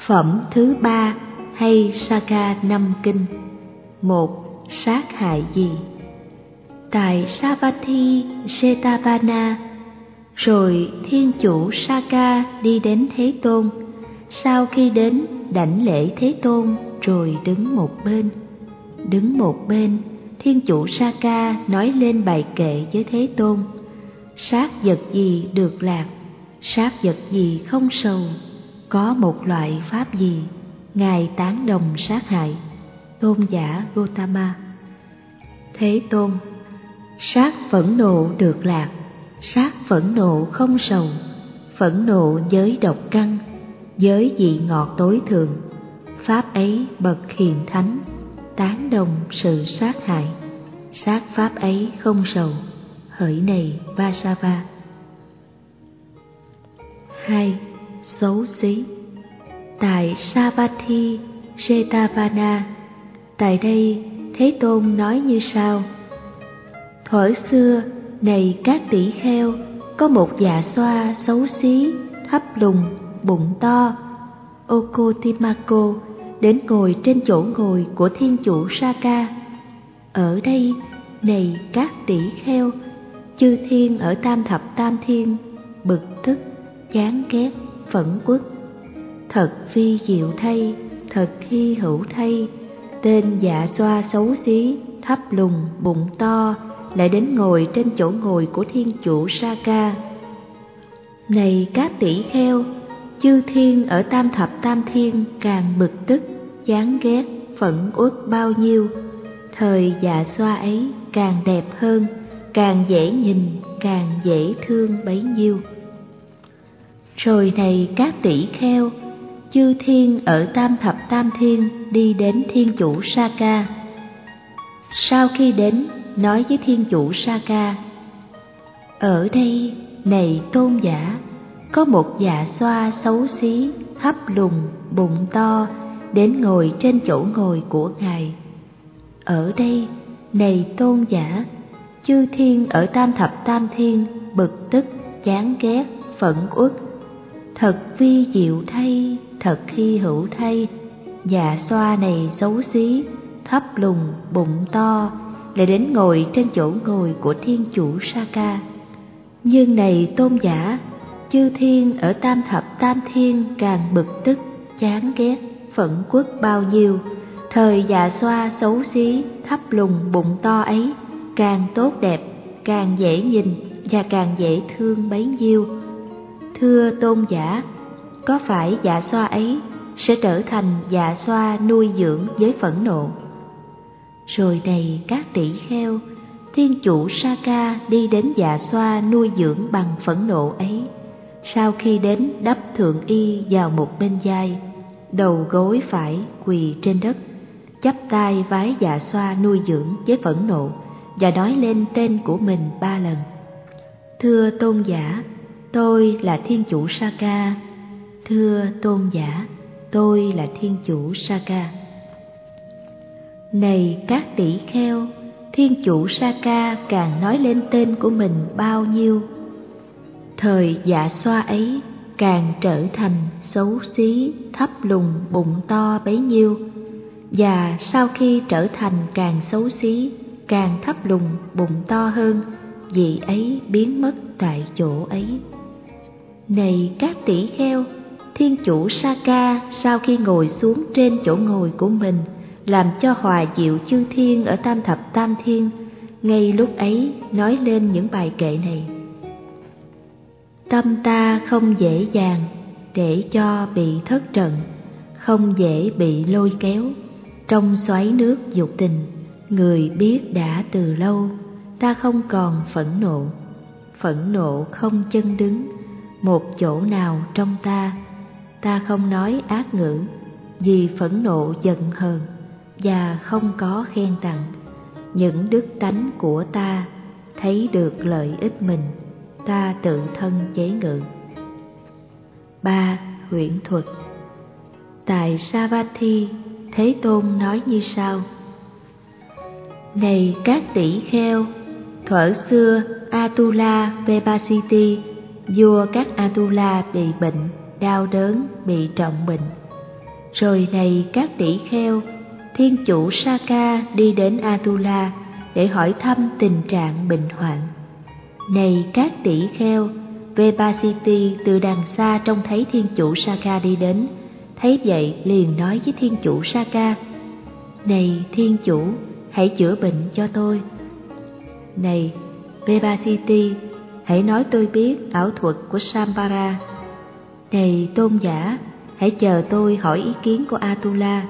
Phẩm thứ 3 hay Saka Năm Kinh. 1. Sát hại gì? Tại Savatthi Jetavana, rồi Thiên Chủ Saka đi đến Thế Tôn. Sau khi đến, đảnh lễ Thế Tôn rồi đứng một bên, Thiên Chủ Saka nói lên bài kệ với Thế Tôn. Sát vật gì được lạc, sát vật gì không sầu, có một loại pháp gì Ngài tán đồng sát hại? Tôn giả Gotama. Thế Tôn: sát phẫn nộ được lạc, sát phẫn nộ không sầu, phẫn nộ giới độc căn, giới vị ngọt tối thượng, pháp ấy bậc hiền thánh tán đồng sự sát hại, sát pháp ấy không sầu, hỡi này Vasava. 2. Xấu xí. Tại Savatthi Jetavana, tại đây Thế Tôn nói như sau: thuở xưa, này các tỷ kheo, có một dạ xoa xấu xí, thấp lùn, bụng to, Okotimako, đến ngồi trên chỗ ngồi của Thiên Chủ Saka. Ở đây, này các tỷ kheo, chư thiên ở tam thập tam thiên bực tức, chán ghét, phẫn uất. Thật vi diệu thay, thật hy hữu thay, tên dạ xoa xấu xí, thấp lùn, bụng to lại đến ngồi trên chỗ ngồi của Thiên Chủ Saka. Này các tỷ kheo, chư thiên ở tam thập tam thiên càng bực tức, chán ghét, phẫn uất bao nhiêu, thời dạ xoa ấy càng đẹp hơn, càng dễ nhìn, càng dễ thương bấy nhiêu. Rồi này các tỷ kheo, chư thiên ở tam thập tam thiên đi đến Thiên Chủ Saka. Sau khi đến, nói với Thiên Chủ Saka: ở đây, này tôn giả, có một dạ xoa xấu xí, thấp lùn, bụng to, đến ngồi trên chỗ ngồi của Ngài. Ở đây, này tôn giả, chư thiên ở tam thập tam thiên bực tức, chán ghét, phẫn uất. Thật vi diệu thay, thật hy hữu thay, dạ xoa này xấu xí, thấp lùn, bụng to, lại đến ngồi trên chỗ ngồi của Thiên Chủ Saka. Nhưng này tôn giả, chư thiên ở tam thập tam thiên càng bực tức, chán ghét, phẫn uất bao nhiêu, thời dạ xoa xấu xí, thấp lùn, bụng to ấy càng tốt đẹp, càng dễ nhìn và càng dễ thương bấy nhiêu. Thưa tôn giả, có phải dạ xoa ấy sẽ trở thành dạ xoa nuôi dưỡng với phẫn nộ? Rồi này các tỷ kheo, Thiên Chủ Saka đi đến dạ xoa nuôi dưỡng bằng phẫn nộ ấy. Sau khi đến, đắp thượng y vào một bên vai, đầu gối phải quỳ trên đất, chắp tay vái dạ xoa nuôi dưỡng với phẫn nộ và nói lên tên của mình 3 lần. Thưa tôn giả, tôi là Thiên Chủ Saka. Thưa tôn giả, tôi là Thiên Chủ Saka. Này các tỷ kheo, Thiên Chủ Saka càng nói lên tên của mình bao nhiêu, thời dạ xoa ấy càng trở thành xấu xí, thấp lùn, bụng to bấy nhiêu. Và sau khi trở thành càng xấu xí, càng thấp lùn, bụng to hơn, vị ấy biến mất tại chỗ ấy. Này các tỷ kheo, Thiên Chủ Saka sau khi ngồi xuống trên chỗ ngồi của mình, làm cho hòa dịu chư thiên ở tam thập tam thiên, ngay lúc ấy nói lên những bài kệ này: tâm ta không dễ dàng để cho bị thất trận, không dễ bị lôi kéo trong xoáy nước dục tình. Người biết đã từ lâu, ta không còn phẫn nộ không chân đứng một chỗ nào trong ta. Ta không nói ác ngữ, vì phẫn nộ giận hờn, và không có khen tặng. Những đức tánh của ta thấy được lợi ích mình, ta tự thân chế ngự. 3. Huyễn thuật. Tại Savatthi, Thế Tôn nói như sau: này các tỷ kheo, thuở xưa Atula Vepasiti, vua các Atula bị bệnh, đau đớn, bị trọng bệnh. Rồi này các tỷ kheo, thiên chủ Saka đi đến Atula để hỏi thăm tình trạng bệnh hoạn. Này các tỷ kheo, Vebasiti từ đằng xa trông thấy thiên chủ Saka đi đến, thấy vậy liền nói với thiên chủ Saka: Này thiên chủ, hãy chữa bệnh cho tôi. Này Vebasiti, hãy nói tôi biết ảo thuật của Sambara. Này tôn giả, hãy chờ tôi hỏi ý kiến của Atula.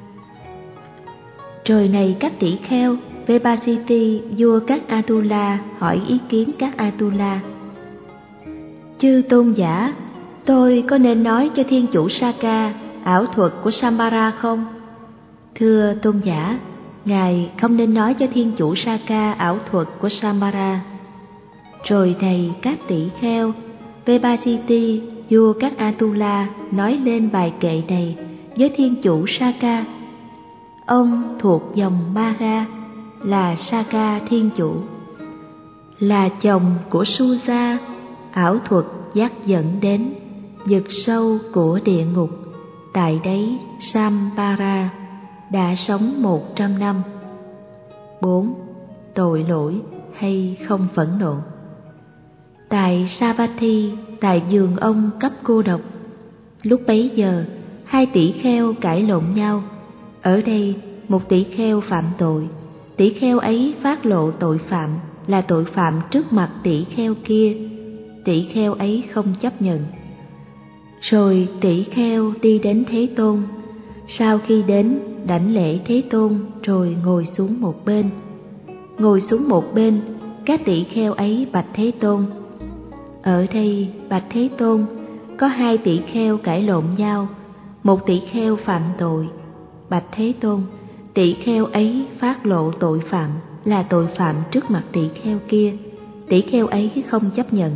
Rồi này các tỷ kheo, Vebasiti vua các Atula hỏi ý kiến các Atula: Chư tôn giả, tôi có nên nói cho thiên chủ Saka ảo thuật của Sambara không? Thưa tôn giả, ngài không nên nói cho thiên chủ Saka ảo thuật của Sambara. Rồi này các tỷ kheo, Vebasiti vua các Atula nói lên bài kệ này với thiên chủ Saka. Ông thuộc dòng Maga, là Saka thiên chủ, là chồng của Suja, ảo thuật dắt dẫn đến vực sâu của địa ngục. Tại đấy Sambara đã sống 100 năm. 4. Tội lỗi hay không phẫn nộ. Tại Savatthi, tại vườn ông cấp cô độc, lúc bấy giờ hai tỷ kheo cãi lộn nhau. Ở đây một tỷ kheo phạm tội, tỷ kheo ấy phát lộ tội phạm là tội phạm trước mặt tỷ kheo kia. Tỷ kheo ấy không chấp nhận. Rồi tỷ kheo đi đến Thế Tôn. Sau khi đến, đảnh lễ Thế Tôn rồi ngồi xuống một bên. Ngồi xuống một bên, các tỷ kheo ấy bạch Thế Tôn: Ở đây bạch Thế Tôn, có hai tỷ kheo cãi lộn nhau, một tỷ kheo phạm tội. Bạch Thế Tôn, tỷ kheo ấy phát lộ tội phạm là tội phạm trước mặt tỷ kheo kia. Tỷ kheo ấy không chấp nhận.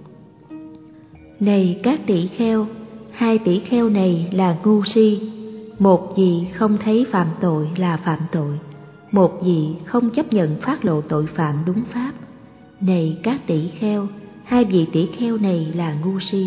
Này các tỷ kheo, hai tỷ kheo này là ngu si. Một vị không thấy phạm tội là phạm tội, một vị không chấp nhận phát lộ tội phạm đúng pháp. Này các tỷ kheo, hai vị tỷ kheo này là ngu si.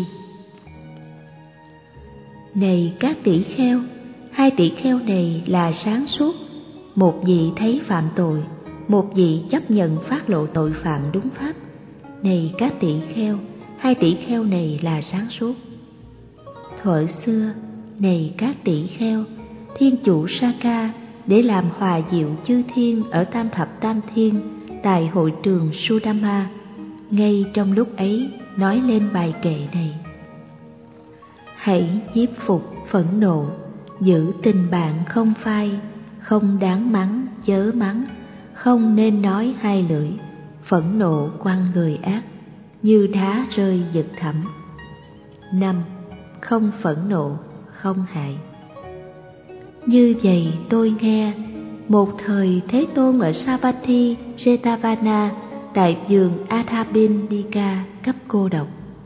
Này các tỷ kheo, hai tỷ kheo này là sáng suốt. Một vị thấy phạm tội, một vị chấp nhận phát lộ tội phạm đúng pháp. Này các tỷ kheo, hai tỷ kheo này là sáng suốt. Thuở xưa, này các tỷ kheo, thiên chủ Saka để làm hòa diệu chư thiên ở tam thập tam thiên tại hội trường Sudama, ngay trong lúc ấy nói lên bài kệ này: Hãy nhiếp phục phẫn nộ, giữ tình bạn không phai, không đáng mắng chớ mắng, không nên nói hai lưỡi, phẫn nộ quăng người ác, như đá rơi vực thẳm. 5. Không phẫn nộ, không hại. Như vậy tôi nghe, một thời Thế Tôn ở Savatthi, Jetavana, tại vườn Athabindika cấp cô độc.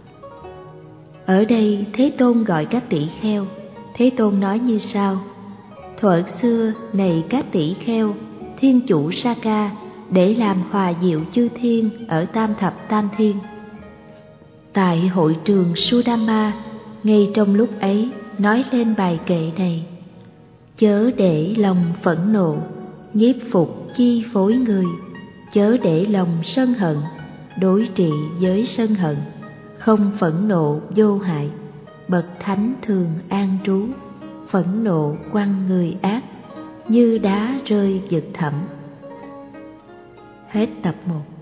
Ở đây Thế Tôn gọi các tỷ kheo. Thế Tôn nói như sau: Thuở xưa, này các tỷ kheo, thiên chủ Saka để làm hòa diệu chư thiên ở tam thập tam thiên. Tại hội trường Sudama, ngay trong lúc ấy nói lên bài kệ này: Chớ để lòng phẫn nộ, nhiếp phục chi phối người, chớ để lòng sân hận, đối trị với sân hận, không phẫn nộ vô hại, bậc thánh thường an trú, phẫn nộ quăng người ác, như đá rơi vực thẳm. Hết tập 1.